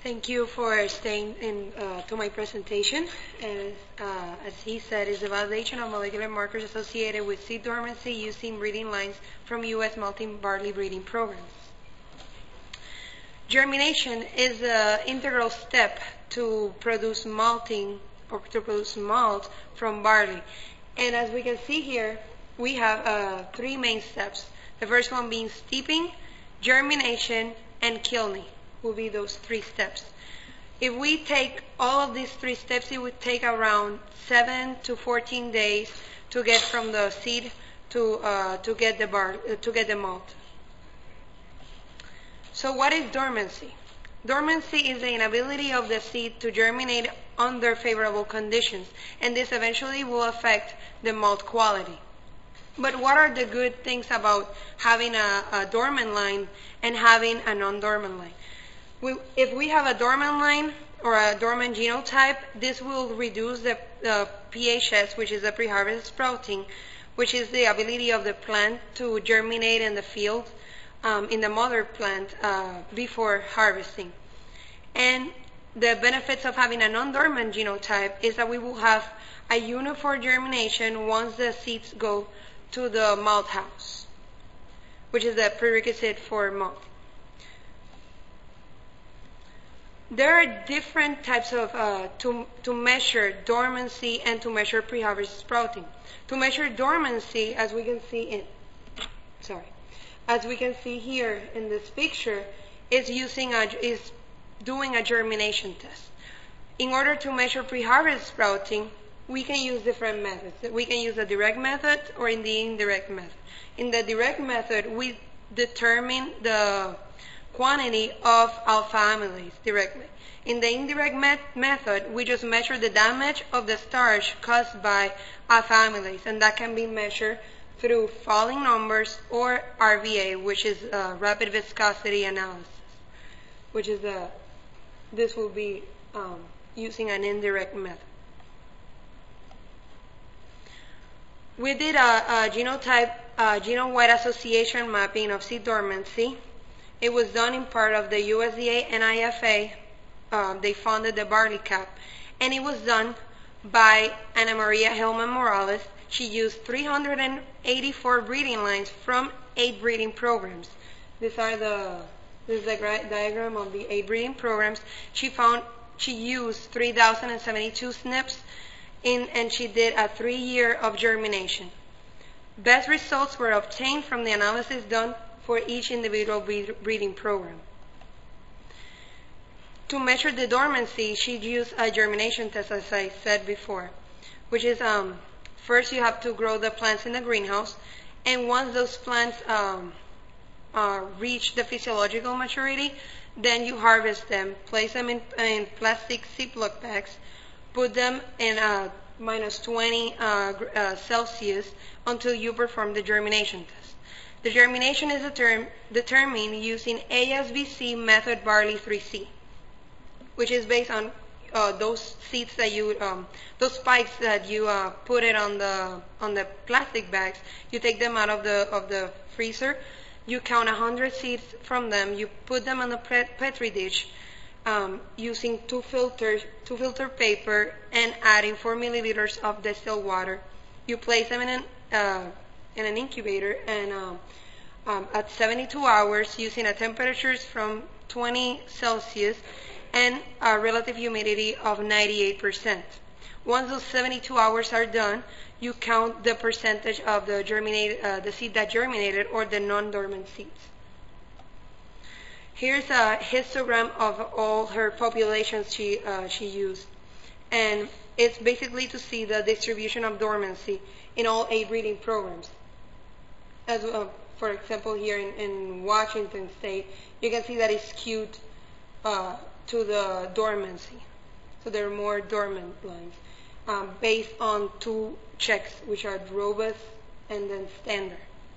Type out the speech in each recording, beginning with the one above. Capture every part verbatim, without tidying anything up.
Thank you for staying in uh, to my presentation. As, uh, as he said, is the validation of molecular markers associated with seed dormancy using breeding lines from U S malting barley breeding programs. Germination is an integral step to produce malting or to produce malt from barley. And as we can see here, we have uh, three main steps. The first one being steeping, germination, and kilning will be those three steps. If we take all of these three steps, it would take around seven to fourteen days to get from the seed to uh, to get the bar uh, to get the malt. So what is dormancy? Dormancy is the inability of the seed to germinate under favorable conditions, and this eventually will affect the malt quality. But what are the good things about having a, a dormant line and having a non-dormant line? We, if we have a dormant line or a dormant genotype, this will reduce the, the P H S, which is the pre-harvest sprouting, which is the ability of the plant to germinate in the field, um, in the mother plant, uh, before harvesting. And the benefits of having a non-dormant genotype is that we will have a uniform germination once the seeds go to the malt house, which is the prerequisite for malt. There are different types of, uh, to, to measure dormancy and to measure pre-harvest sprouting. To measure dormancy, as we can see in, sorry, as we can see here in this picture, is using a, is doing a germination test. In order to measure pre-harvest sprouting, we can use different methods. We can use a direct method or in the indirect method. In the direct method, we determine the quantity of alpha amylase directly. In the indirect met method, we just measure the damage of the starch caused by alpha amylase, and that can be measured through falling numbers or R V A, which is uh, rapid viscosity analysis, which is a, this will be um, using an indirect method. We did a, a genotype, uh, genome-wide association mapping of seed dormancy. It was done in part of the U S D A and I F A. Um, they funded the Barley Cap. And it was done by Ana Maria Hillman Morales. She used three hundred eighty-four breeding lines from eight breeding programs. These are the, this is the diagram of the eight breeding programs. She found, she used three thousand seventy-two S N Ps in, and she did a three year of germination. Best results were obtained from the analysis done for each individual breeding program. To measure the dormancy, she used a germination test, as I said before, which is um, first you have to grow the plants in the greenhouse, and once those plants um, uh, reach the physiological maturity, then you harvest them, place them in, in plastic Ziploc bags, put them in uh, minus twenty uh, uh, Celsius until you perform the germination test. The germination is determ determined using A S B C method barley three C, which is based on uh, those seeds that you, um, those spikes that you uh, put it on the on the plastic bags. You take them out of the of the freezer. You count a hundred seeds from them. You put them on a petri dish um, using two filters, two filter paper, and adding four milliliters of distilled water. You place them in an uh, in an incubator and um, um, at seventy-two hours using a temperatures from twenty Celsius and a relative humidity of ninety-eight percent. Once those seventy-two hours are done, you count the percentage of the germinated, uh, the seed that germinated or the non-dormant seeds. Here's a histogram of all her populations she, uh, she used. And it's basically to see the distribution of dormancy in all eight breeding programs. As uh, for example, here in, in Washington State, you can see that it's skewed uh, to the dormancy. So there are more dormant lines um, based on two checks, which are robust and then standard.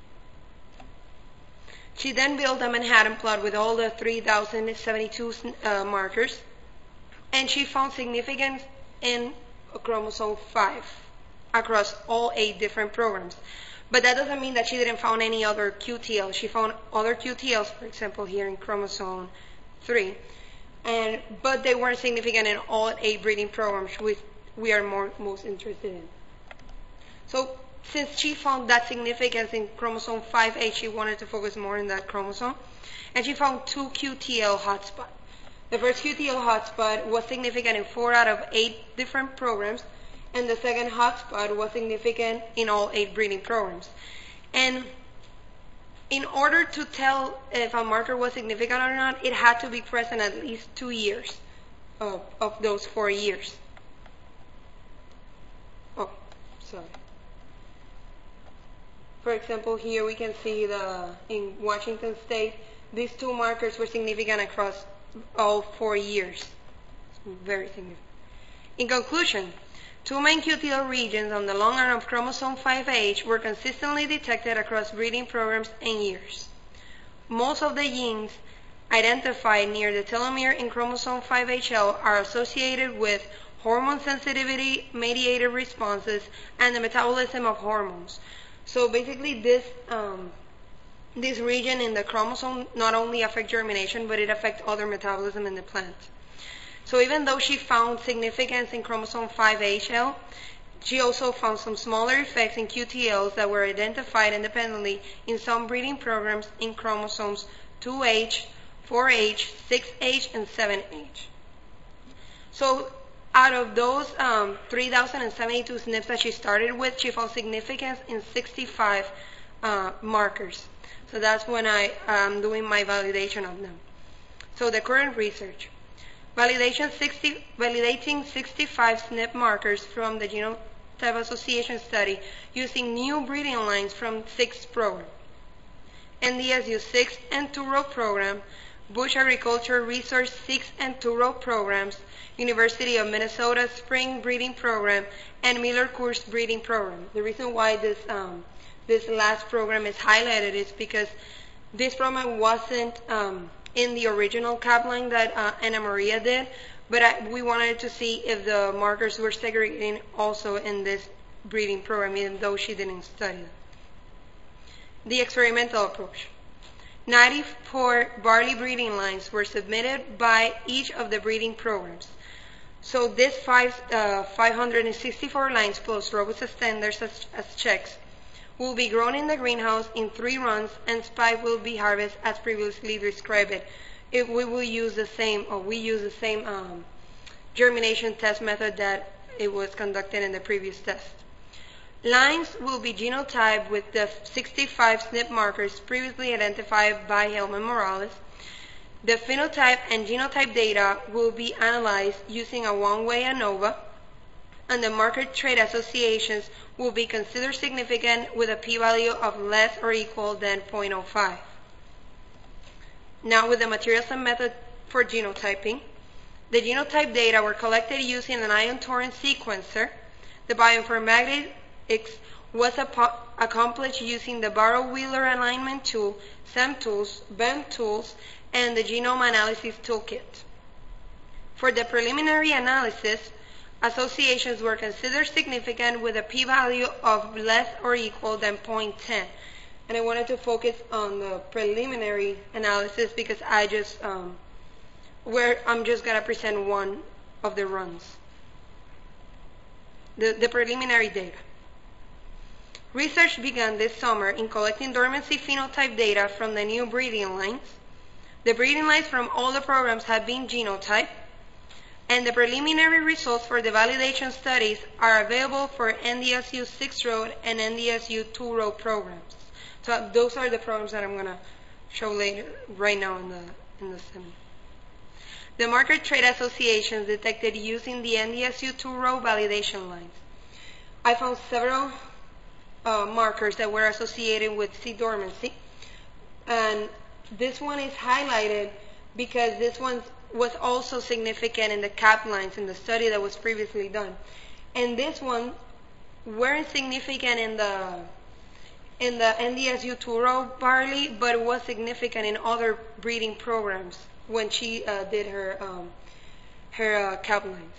She then built a Manhattan plot with all the three thousand seventy-two uh, markers, and she found significance in chromosome five across all eight different programs. But that doesn't mean that she didn't find any other Q T Ls. She found other Q T Ls, for example, here in chromosome three, and but they weren't significant in all eight breeding programs, which we are more most interested in. So since she found that significance in chromosome five H, she wanted to focus more on that chromosome, and she found two Q T L hotspots. The first Q T L hotspot was significant in four out of eight different programs, and the second hotspot was significant in all eight breeding programs. And in order to tell if a marker was significant or not, it had to be present at least two years of, of those four years. Oh, sorry. For example, here we can see the in Washington State, these two markers were significant across all four years. It's very significant. In conclusion, two main Q T L regions on the long arm of chromosome five H were consistently detected across breeding programs and years. Most of the genes identified near the telomere in chromosome five H L are associated with hormone sensitivity mediated responses and the metabolism of hormones. So basically this um, this region in the chromosome not only affects germination, but it affects other metabolism in the plant. So even though she found significance in chromosome five H L, she also found some smaller effects in Q T Ls that were identified independently in some breeding programs in chromosomes two H, four H, six H, and seven H. So out of those um, three thousand seventy-two S N Ps that she started with, she found significance in sixty-five uh, markers. So that's when I am doing my validation of them. So the current research. Validation sixty, validating sixty-five S N P markers from the Genotype Association study using new breeding lines from six programs. N D S U six and two row program, Bush Agriculture Research six and two row programs, University of Minnesota Spring Breeding Program, and Miller Coors Breeding Program. The reason why this um, this last program is highlighted is because this program wasn't um, in the original Kaplan that uh, Ana Maria did, but I, we wanted to see if the markers were segregating also in this breeding program, even though she didn't study them. The experimental approach. ninety-four barley breeding lines were submitted by each of the breeding programs. So these five, uh, five hundred sixty-four lines plus Robusta standards as, as checks will be grown in the greenhouse in three runs, and spike will be harvested as previously described. It. If we will use the same, or we use the same um, germination test method that it was conducted in the previous test. Lines will be genotyped with the sixty-five S N P markers previously identified by Helman Morales. The phenotype and genotype data will be analyzed using a one-way ANOVA, and the marker trait associations will be considered significant with a p-value of less or equal than zero point zero five. Now with the materials and method for genotyping, the genotype data were collected using an ion torrent sequencer. The bioinformatics was accomplished using the Barrow-Wheeler alignment tool, SEMtools, B E M tools, and the genome analysis toolkit. For the preliminary analysis, associations were considered significant with a p-value of less or equal than zero point one zero. And I wanted to focus on the preliminary analysis because I just, um, where I'm just going to present one of the runs. The, the preliminary data. Research began this summer in collecting dormancy phenotype data from the new breeding lines. The breeding lines from all the programs have been genotyped, and the preliminary results for the validation studies are available for N D S U six row and N D S U two row programs. So those are the programs that I'm going to show later, right now in the in the seminar. The marker trait associations detected using the N D S U two row validation lines. I found several uh, markers that were associated with seed dormancy, and this one is highlighted because this one was also significant in the cap lines in the study that was previously done. And this one weren't significant in the in the N D S U two row barley, but it was significant in other breeding programs when she uh, did her um, her uh, cap lines.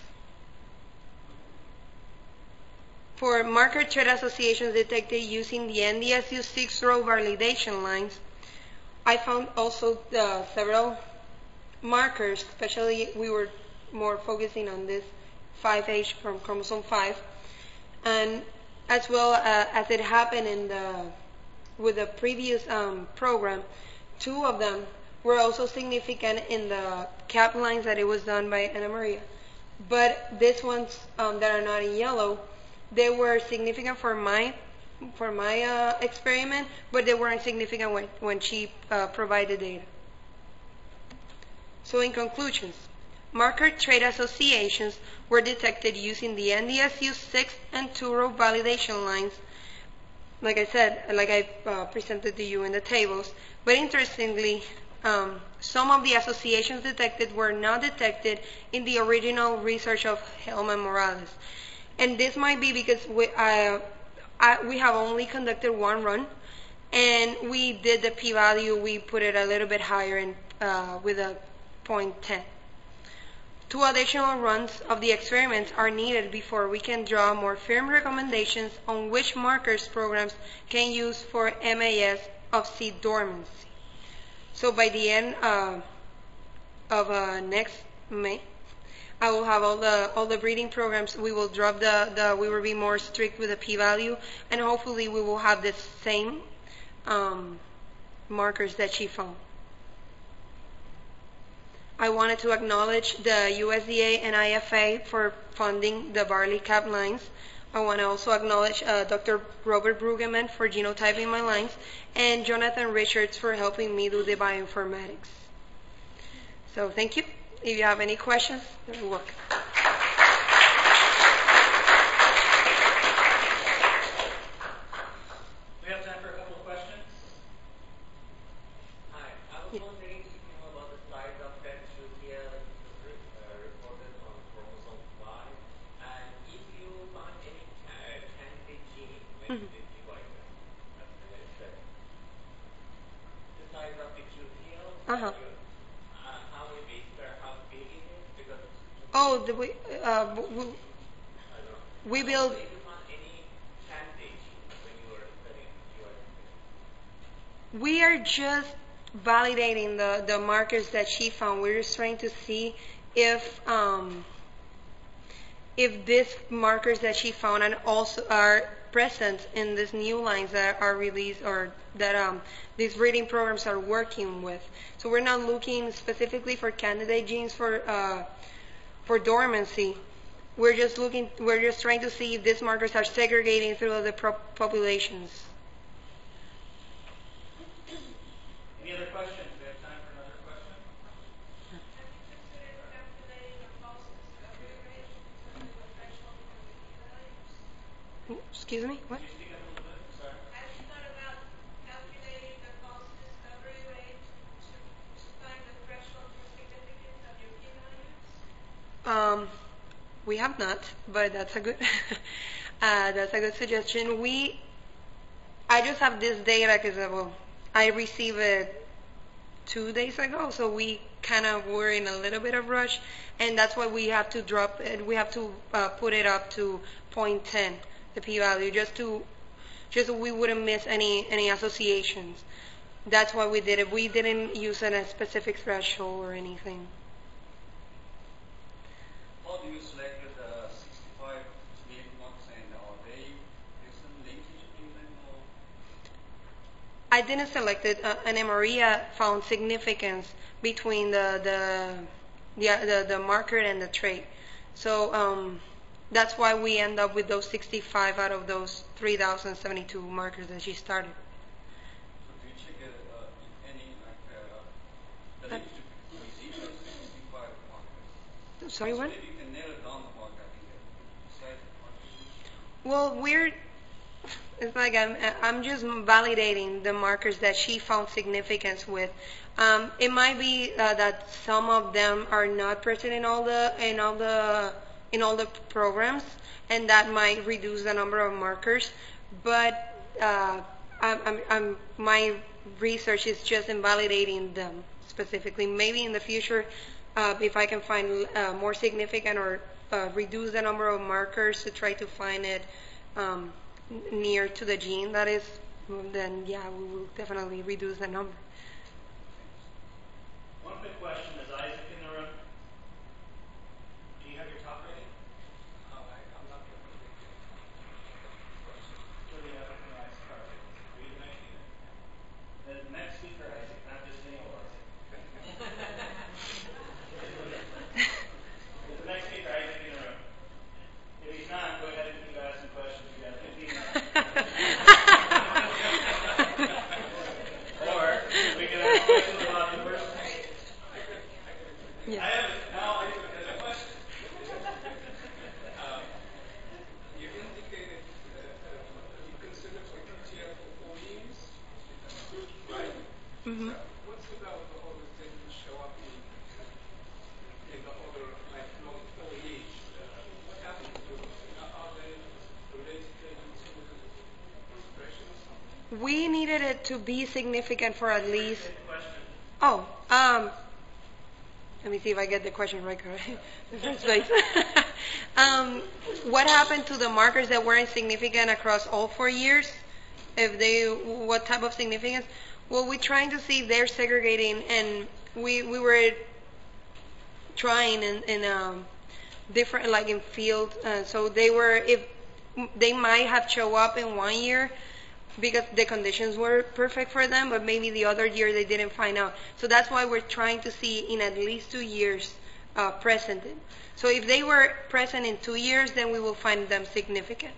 For marker trait associations detected using the N D S U six row validation lines, I found also uh, several markers, especially we were more focusing on this five H from chromosome five, and as well uh, as it happened in the with the previous um, program, two of them were also significant in the cap lines that it was done by Ana Maria. But these ones um, that are not in yellow, they were significant for my for my uh, experiment, but they weren't significant when, when she uh, provided data. So in conclusions, marker trait associations were detected using the N D S U six and two row validation lines, like I said, like I uh, presented to you in the tables. But interestingly, um, some of the associations detected were not detected in the original research of Hellman Morales. And this might be because we, uh, I, we have only conducted one run, and we did the p-value, we put it a little bit higher in, uh, with a zero point one zero. Two additional runs of the experiments are needed before we can draw more firm recommendations on which markers programs can use for M A S of seed dormancy. So by the end uh, of uh, next May, I will have all the all the breeding programs. We will drop the, the we will be more strict with the p-value, and hopefully we will have the same um, markers that she found. I wanted to acknowledge the U S D A and I F A for funding the barley cap lines. I want to also acknowledge uh, Doctor Robert Brueggemann for genotyping my lines, and Jonathan Richards for helping me do the bioinformatics. So thank you. If you have any questions, you're welcome. We have time for a couple of questions. Hi, I was wondering if you know about the size of that Truthia uh, reported on chromosome five, and if you found any uh, candidate gene when you did divide them. That's the next step. The size of the Truthia, Uh-huh. uh, how it is, or how big it is, because Oh, the, we, uh, we, I don't know. we And build. also, if you found any candidate gene when you were studying divide. We are just validating the, the markers that she found. We're just trying to see if um, if these markers that she found and also are present in these new lines that are released or that um, these breeding programs are working with. So we're not looking specifically for candidate genes for uh, for dormancy. We're just looking. We're just trying to see if these markers are segregating through the pro- populations. Any other questions? We have time for another question. Have you considered calculating a false discovery rate to determine the threshold for the p-values? Excuse me? What? Could you speak up a little bit? Sorry. Have you thought about calculating the false discovery rate to, to find the threshold for significance of your p-values? Um, we have not, but that's a good uh, that's a good suggestion. We I just have this data because well, I received it two days ago, so we kind of were in a little bit of rush, and that's why we have to drop it. We have to uh, put it up to zero point one zero, the p-value, just to just so we wouldn't miss any any associations. That's why we did it. We didn't use a specific threshold or anything. How do you select the sixty-five slave marks, and are they some linkage between them or? I didn't select it. Uh, Ana Maria found significance between the the the, the, the marker and the trait. So um, that's why we end up with those sixty-five out of those three thousand seventy-two markers that she started. So do you check uh, uh, if any like uh, the linkage between each of the sixty-five markers? Sorry, so what? maybe you can narrow down the marker. I think uh, besides the markers. Well, we're it's like I'm I'm just validating the markers that she found significance with. Um, it might be uh, that some of them are not present in all the in all the in all the programs, and that might reduce the number of markers. But uh, I'm, I'm, I'm, my research is just in validating them specifically. Maybe in the future, uh, if I can find uh, more significant or uh, reduce the number of markers to try to find it um, near to the gene that is, then yeah, we will definitely reduce the number. One quick question as I Yeah. I have now I have a question. um, you indicated uh, um, you considered for Q T F for four years, right? Hmm. So what's about the others didn't show up in in the other like not four years? Uh, what happened to those? Are are they related to any sort of expression or something? We needed it to be significant for at least. Restate the question. Oh, um, let me see if I get the question right. Correct. The first place. um, what happened to the markers that weren't significant across all four years? If they, what type of significance? Well, we're trying to see if they're segregating, and we we were trying in in um, different like in field. Uh, so they were if they might have show up in one year because the conditions were perfect for them, but maybe the other year they didn't find out. So that's why we're trying to see in at least two years uh, present. So if they were present in two years, then we will find them significant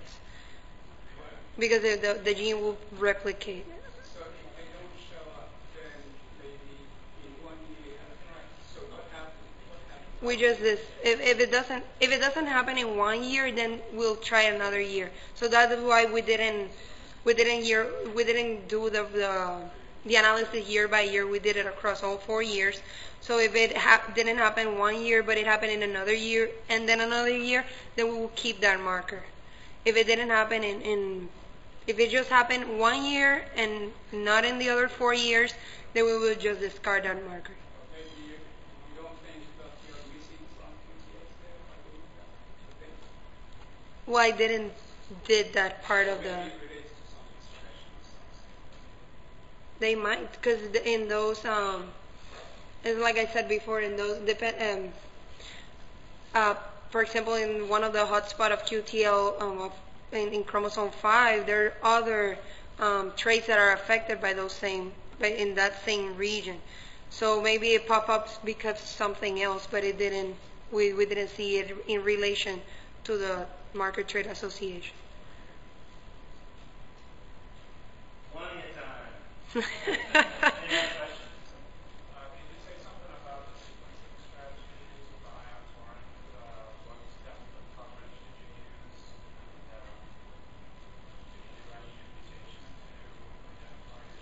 because the, the, the gene will replicate. So if they don't show up, then maybe in one year, so what happened? What happened? We just this if, if it doesn't if it doesn't happen in one year, then we'll try another year. So that's why we didn't we didn't year we didn't do the the, the analysis year by year. We did it across all four years. So if it ha- didn't happen one year, but it happened in another year and then another year, then we will keep that marker. If it didn't happen in, in if it just happened one year and not in the other four years, then we will just discard that marker. Maybe you, you don't think that you're missing some Q T X there by doing that? Okay. Well, I didn't did that part of Maybe the. it relates to some expression or something. They might, because in those, um, it's like I said before, in those depend. Um, uh, for example, in one of the hotspot of Q T L um, of, in, in chromosome five, there are other um, traits that are affected by those same, by, in that same region. So maybe it pop up because of something else, but it didn't. We we didn't see it in relation to the marker trait association. One at a time. Any other questions? Uh, can you say something about the sequencing strategy used with the ion torrent? Uh, what depth of coverage did you use? And um, did you do any imputation to identify your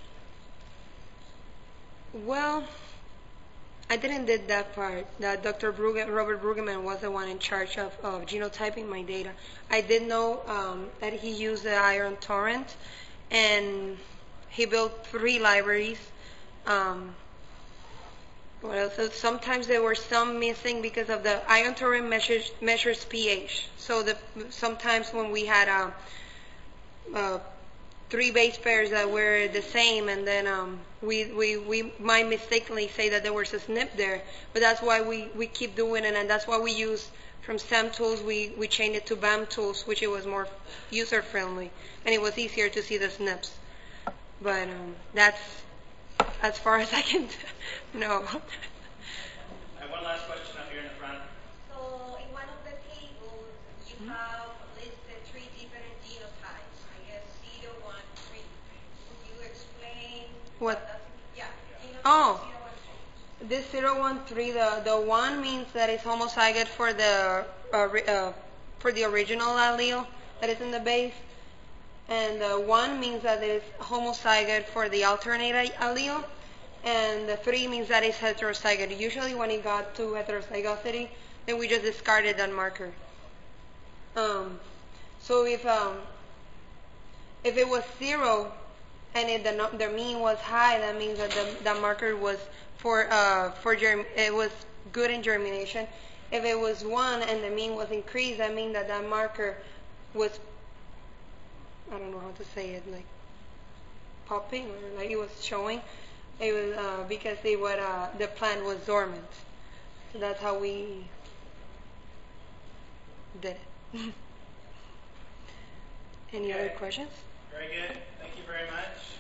SNPs? Well, I didn't did that part. That Doctor Brugge, Robert Brueggemann was the one in charge of, of genotyping my data. I did know um, that he used the iron torrent, and he built three libraries. Um, what else? So sometimes there were some missing because of the iron torrent measures measures pH. So the sometimes when we had a, a three base pairs that were the same, and then um, we, we, we might mistakenly say that there was a S N P there, but that's why we, we keep doing it, and that's why we use from STEM tools, we, we changed it to B A M tools, which it was more user friendly, and it was easier to see the S N Ps. But um, that's as far as I can know. I have one last question up here in the front. So in one of the tables, you have listed three different genotypes. I guess zero, one, three. Would you explain What? that's, yeah, genotype Oh. zero, one, three. This zero one three, the the one means that it's homozygote for the uh, ri- uh, for the original allele that is in the base, and the one means that it's homozygote for the alternate allele, and the three means that it's heterozygote. Usually, when it got to heterozygosity, then we just discarded that marker. Um, so if um, if it was zero and if the no- the mean was high, that means that the that marker was for uh for germ it was good in germination. If it was one and the mean was increased, that means that that marker was, I don't know how to say it, like popping, or like it was showing. It was uh, because it would, uh, the plant was dormant. So that's how we did it. Any other Okay. questions? Very good. Thank you very much.